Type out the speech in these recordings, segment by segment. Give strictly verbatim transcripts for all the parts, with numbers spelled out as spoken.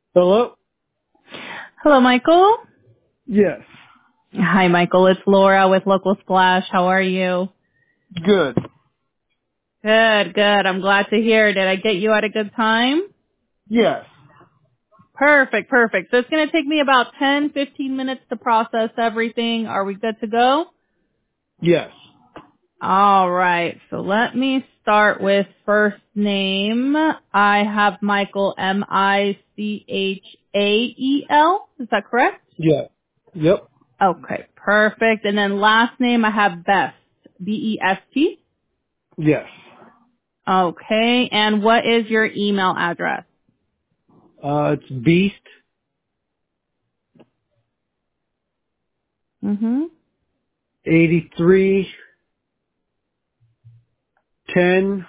Hello? Hello, Michael. Yes. Hi, Michael. It's Laura with Local Splash. How are you? Good. Good, good. I'm glad to hear. Did I get you at a good time? Yes. Perfect, perfect. So it's going to take me about ten, fifteen minutes to process everything. Are we good to go? Yes. All right. So let me start with first name. I have Michael, M I C H A E L. Is that correct? Yeah. Yep. Okay, perfect. And then last name, I have Best, B E S T. Yes. Okay, and what is your email address? Uh, it's beast Mm-hmm. eighty-three ten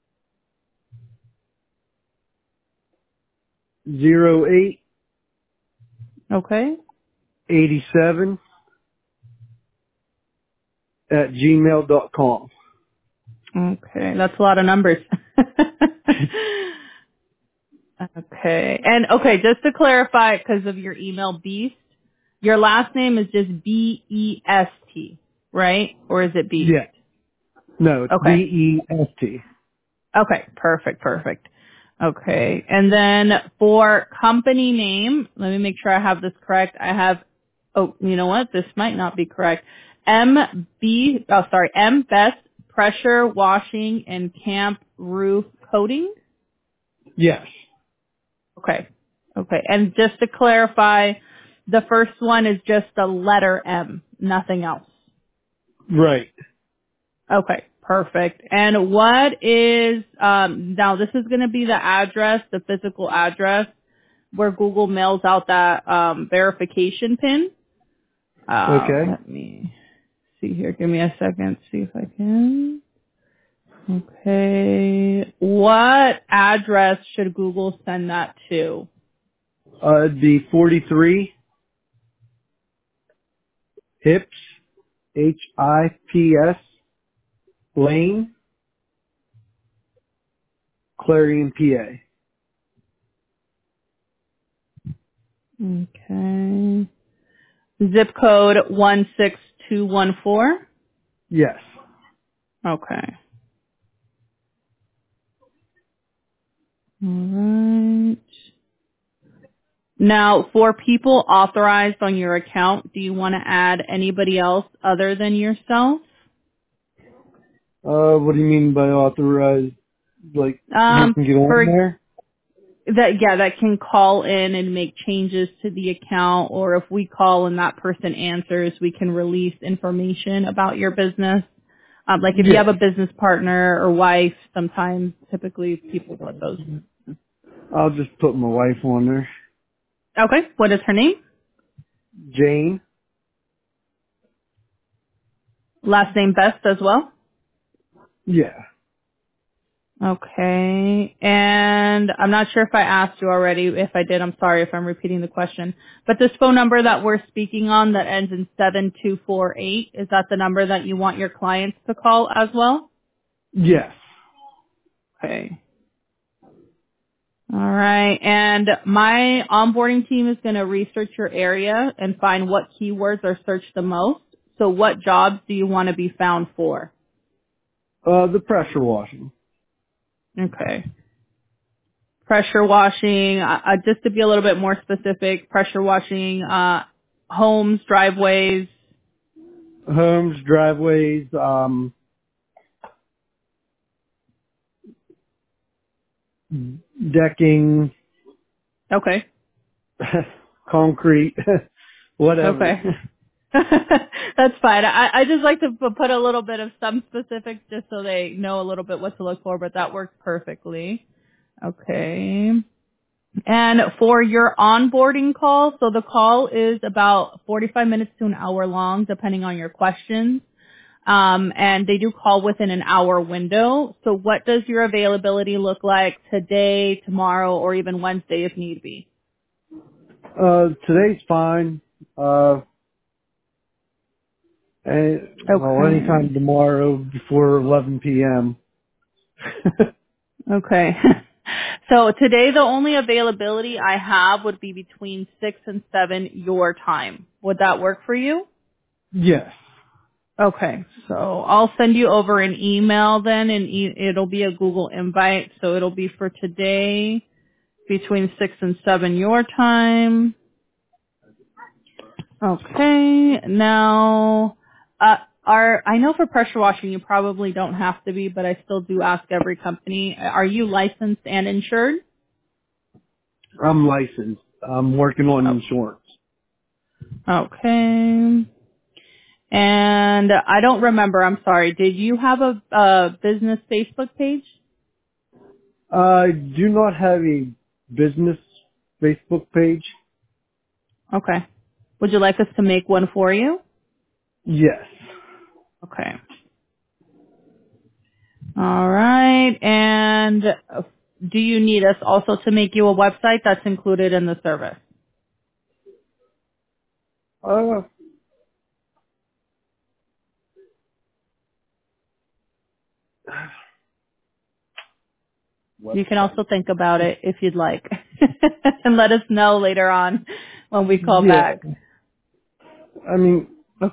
zero eight Okay. eighty-seven at gmail dot com. Okay, that's a lot of numbers. Okay, and okay, just to clarify, because of your email, Beast, your last name is just B E S T, right? Or is it Beast? Yeah. No, it's B Okay. E S T. Okay, perfect, perfect. Okay, and then for company name, let me make sure I have this correct. I have, oh, you know what? This might not be correct. M B, oh, sorry, M Best Pressure Washing and Camp Roof Coating. Yes. Okay, okay, and just to clarify, the first one is just the letter M, nothing else. Right. Okay, perfect. And what is, um, now this is going to be the address, the physical address where Google mails out that um, verification pin. Uh, Okay. let me see here. Give me a second. See if I can. Okay. What address should Google send that to? Uh, it'd be forty-three Hips, H I P S Lane, Clarion, P A. Okay. Zip code one six two one four. Yes. Okay. All right. Now, for people authorized on your account, do you want to add anybody else other than yourself? Uh, what do you mean by authorized? Like, who Um, can get on for there? that, yeah, that can call in and make changes to the account, or if we call and that person answers, we can release information about your business. Um, like if you have Yeah. a business partner or wife, sometimes typically people put those. I'll just put my wife on there. Okay, what is her name? Jane? Last name Best as well? Yeah. Okay. And I'm not sure if I asked you already. If I did, I'm sorry if I'm repeating the question. But this phone number that we're speaking on that ends in seven two four eight, is that the number that you want your clients to call as well? Yes. Okay. All right. And my onboarding team is going to research your area and find what keywords are searched the most. So what jobs do you want to be found for? Uh, the pressure washing. Okay. Pressure washing, uh, uh, just to be a little bit more specific, pressure washing, uh, homes, driveways. Homes, driveways, um, decking, Okay. concrete, whatever. Okay. That's fine. I, I just like to p- put a little bit of some specifics just so they know a little bit what to look for, but that works perfectly. Okay. And for your onboarding call, so the call is about forty-five minutes to an hour long, depending on your questions. Um, and they do call within an hour window. So what does your availability look like today, tomorrow, or even Wednesday if need be? Uh, today's fine. Uh, and, well, Okay. anytime tomorrow before eleven p.m. Okay. So today the only availability I have would be between six and seven your time. Would that work for you? Yes. Okay, so I'll send you over an email then, and e- it'll be a Google invite. So it'll be for today between six and seven your time. Okay, now, uh, are I know for pressure washing you probably don't have to be, but I still do ask every company. Are you licensed and insured? I'm licensed. I'm working on Oh, insurance. okay. And I don't remember. I'm sorry. Did you have a, a business Facebook page? I do not have a business Facebook page. Okay. Would you like us to make one for you? Yes. Okay. All right. And uh, do you need us also to make you a website? That's included in the service. Uh, You can website. also think about it if you'd like and let us know later on when we call Yeah. back. I mean,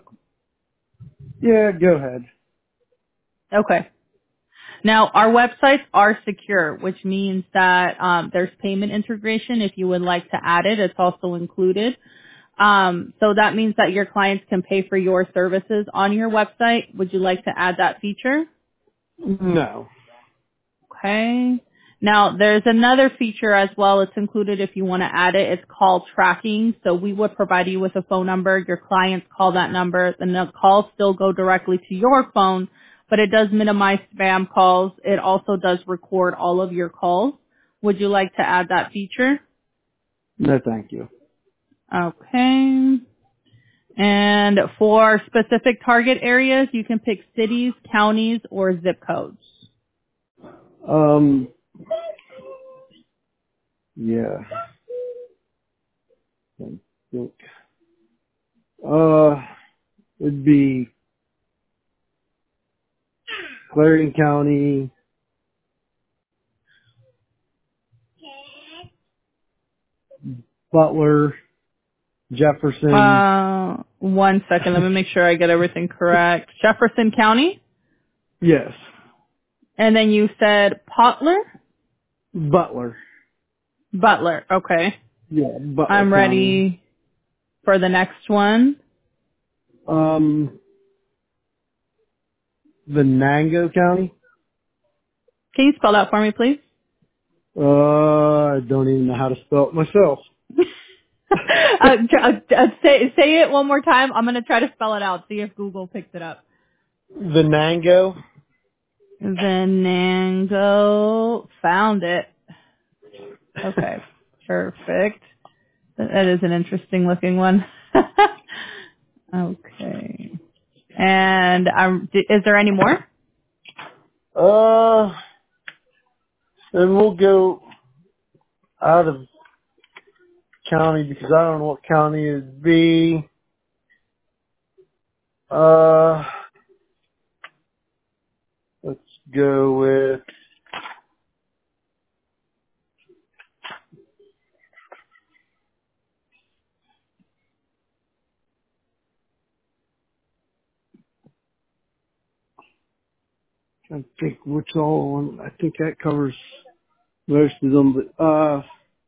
yeah, go ahead. Okay. Now, our websites are secure, which means that um, there's payment integration. If you would like to add it, it's also included. Um, so that means that your clients can pay for your services on your website. Would you like to add that feature? No. Okay. Now, there's another feature as well. It's included if you want to add it. It's called tracking. So we would provide you with a phone number. Your clients call that number. And the calls still go directly to your phone, but it does minimize spam calls. It also does record all of your calls. Would you like to add that feature? No, thank you. Okay. And for specific target areas, you can pick cities, counties, or zip codes. Um, yeah. I think, uh, it'd be Clarion County, Butler, Jefferson. Uh, one second. Let me make sure I get everything correct. Jefferson County. Yes. And then you said Potler? Butler. Butler. Okay. Yeah, Butler I'm County. ready for the next one. Um, Venango County. Can you spell that for me, please? Uh, I don't even know how to spell it myself. uh, tr- uh, uh, say, say it one more time. I'm going to try to spell it out. See if Google picks it up. Venango. Venango. Found it. Okay. Perfect. That is an interesting looking one. Okay. And um, d- is there any more? uh, and we'll go out of county because I don't know what county it'd be. Uh, let's go with, I think which all one, I think that covers most of them, but, uh,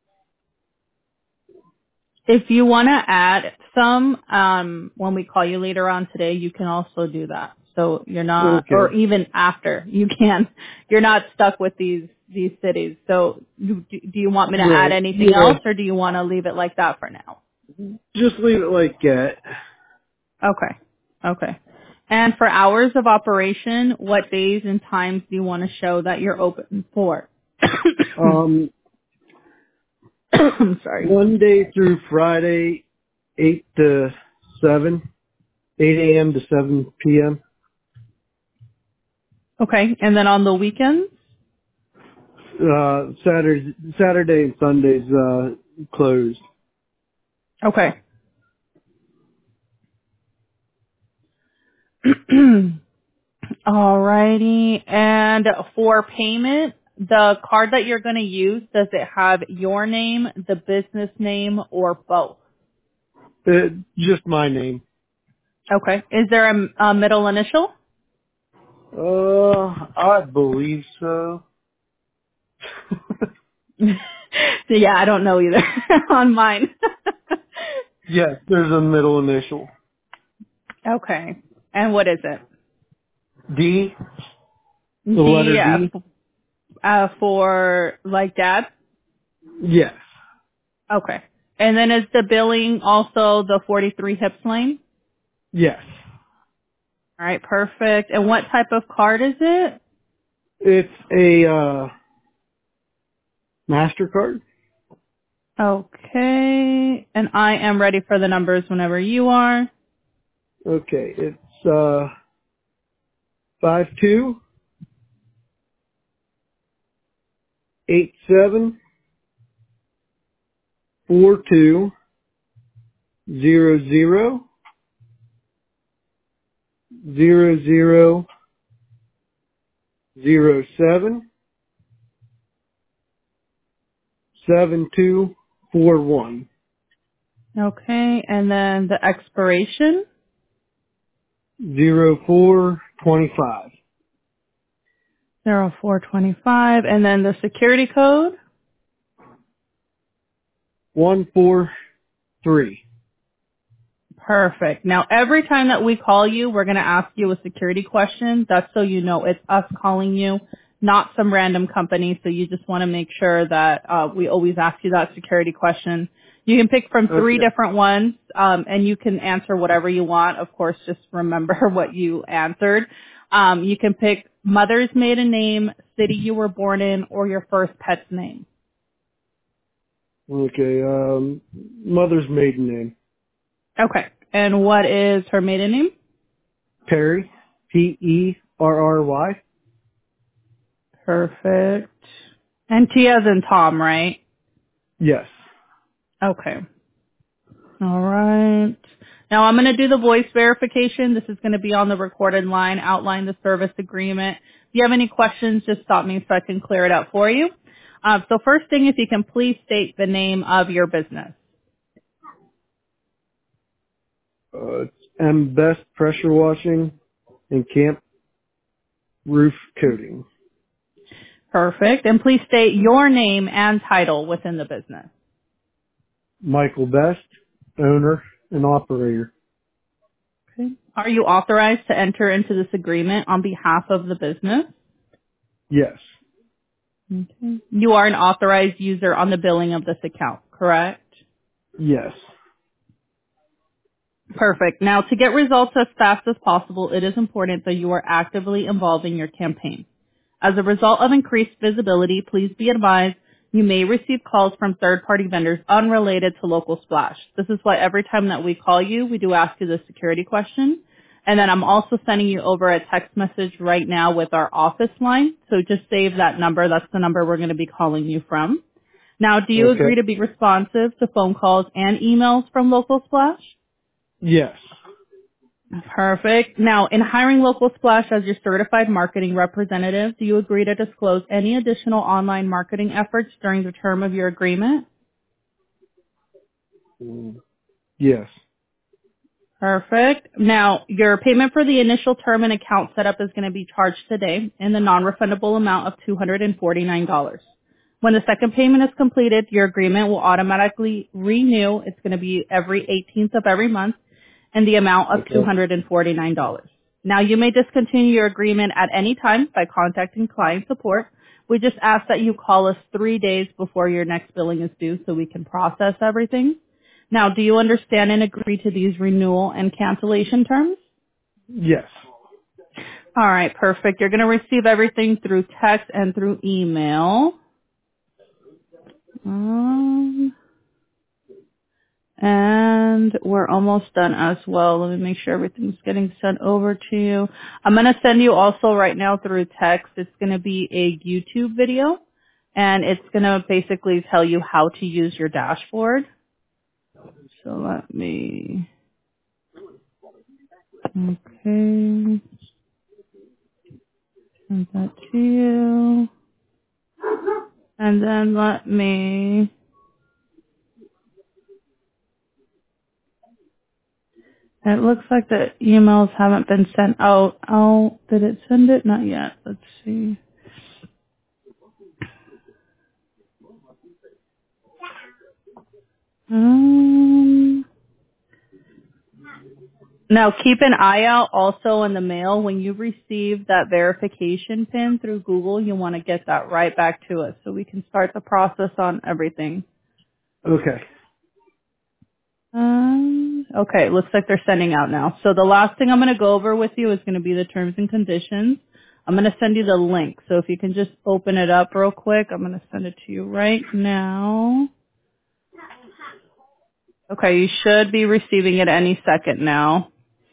If you want to add some, um, when we call you later on today, you can also do that. So you're not, or okay. even after, you can. You're not stuck with these these cities. So you, do do you want me to add Right. anything Yeah. else, or do you want to leave it like that for now? Just leave it like that. Okay. Okay. And for hours of operation, what days and times do you want to show that you're open for? Um, I'm sorry. Monday through Friday, eight to seven, eight a.m. to seven p.m. Okay. And then on the weekends? Uh, Saturday, Saturday and Sundays, uh, closed. Okay. Alrighty. And for payment, the card that you're going to use, does it have your name, the business name, or both? Uh, just my name. Okay. Is there a, a middle initial? Uh, I believe so. Yeah, I don't know either on mine. Yes, there's a middle initial. Okay. And what is it? D, the D letter uh, D. f- uh, for like dad? Yes. Okay. And then is the billing also the forty-three Hips Lane? Yes. All right, perfect. And what type of card is it? It's a, uh, MasterCard. Okay. And I am ready for the numbers whenever you are. Okay, it's, uh, five two eight seven four two zero zero zero zero zero seven seven two four one Okay. And then the expiration. zero four twenty five Zero four twenty five, and then the security code. one four three. Perfect. Now, every time that we call you, we're going to ask you a security question. That's so you know it's us calling you, not some random company. So you just want to make sure that uh, we always ask you that security question. You can pick from three Okay. different ones, um, and you can answer whatever you want. Of course, just remember what you answered. Um, you can pick mother's maiden name, city you were born in, or your first pet's name. Okay, um, mother's maiden name. Okay. And what is her maiden name? Perry. P E R R Y. Perfect. And T as in Tom, right? Yes. Okay. All right. Now I'm going to do the voice verification. This is going to be on the recorded line, outline the service agreement. If you have any questions, just stop me so I can clear it up for you. Uh, so first thing, if you can please state the name of your business. Uh, it's M Best Pressure Washing and Camp Roof Coating. Perfect. And please state your name and title within the business. Michael Best, owner and operator. Okay. Are you authorized to enter into this agreement on behalf of the business? Yes. Okay. You are an authorized user on the billing of this account, correct? Yes. Perfect. Now, to get results as fast as possible, it is important that you are actively involved in your campaign. As a result of increased visibility, please be advised you may receive calls from third-party vendors unrelated to Local Splash. This is why every time that we call you, we do ask you the security question. And then I'm also sending you over a text message right now with our office line. So just save that number. That's the number we're going to be calling you from. Now, do you agree Okay. to be responsive to phone calls and emails from Local Splash? Yes. Perfect. Now, in hiring Local Splash as your certified marketing representative, do you agree to disclose any additional online marketing efforts during the term of your agreement? Mm, yes. Perfect. Now, your payment for the initial term and account setup is going to be charged today in the non-refundable amount of two hundred forty-nine dollars. When the second payment is completed, your agreement will automatically renew. It's going to be every eighteenth of every month in the amount of Okay. two hundred forty-nine dollars. Now, you may discontinue your agreement at any time by contacting client support. We just ask that you call us three days before your next billing is due so we can process everything. Now, do you understand and agree to these renewal and cancellation terms? Yes. All right, perfect. You're going to receive everything through text and through email. Um, and we're almost done as well. Let me make sure everything's getting sent over to you. I'm going to send you also right now through text. It's going to be a YouTube video, and it's going to basically tell you how to use your dashboard. So let me, okay. Send that to you. And then let me, it looks like the emails haven't been sent out. Oh, did it send it? Not yet. Let's see. Um, now keep an eye out also in the mail. When you receive that verification pin through Google, you want to get that right back to us so we can start the process on everything. Okay. Um, okay, looks like they're sending out now. So the last thing I'm going to go over with you is going to be the terms and conditions. I'm going to send you the link. So if you can just open it up real quick, I'm going to send it to you right now. Okay, you should be receiving it any second now.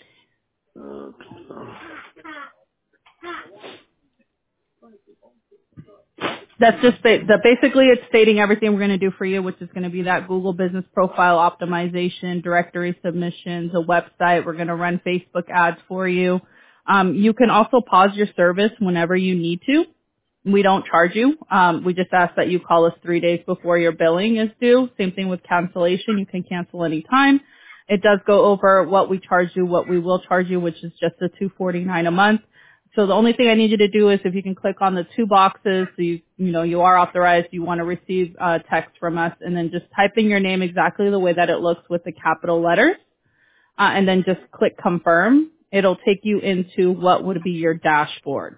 That's just ba- the, basically it's stating everything we're going to do for you, which is going to be that Google business profile optimization, directory submissions, a website. We're going to run Facebook ads for you. Um, you can also pause your service whenever you need to. We don't charge you. Um, we just ask that you call us three days before your billing is due. Same thing with cancellation. You can cancel any time. It does go over what we charge you, what we will charge you, which is just the two forty-nine a month. So the only thing I need you to do is if you can click on the two boxes, so you you know you are authorized, you want to receive uh, text from us, and then just type in your name exactly the way that it looks with the capital letters, uh, and then just click confirm. It'll take you into what would be your dashboard.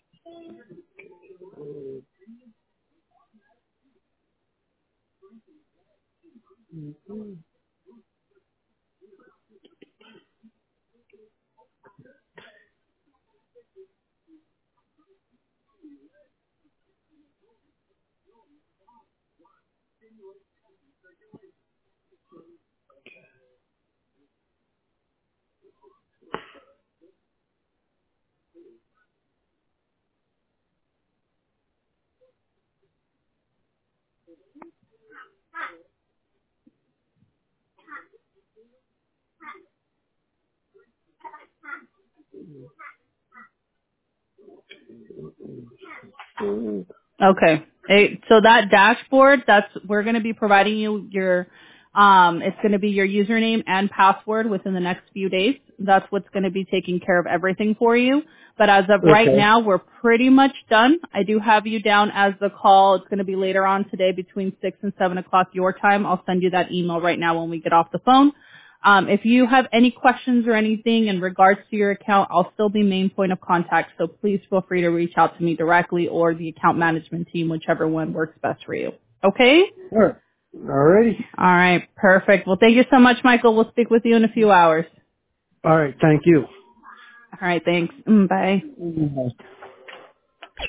Okay. Eh, So that dashboard, that's we're going to be providing you your, um, it's going to be your username and password within the next few days. That's what's going to be taking care of everything for you. But as of right Okay. now, we're pretty much done. I do have you down as the call. It's going to be later on today between six and seven o'clock your time. I'll send you that email right now when we get off the phone. Um, if you have any questions or anything in regards to your account, I'll still be main point of contact. So please feel free to reach out to me directly or the account management team, whichever one works best for you. Okay? All right. Alrighty. All right. Perfect. Well, thank you so much, Michael. We'll speak with you in a few hours. All right. Thank you. All right. Thanks. Mm, bye. Mhm.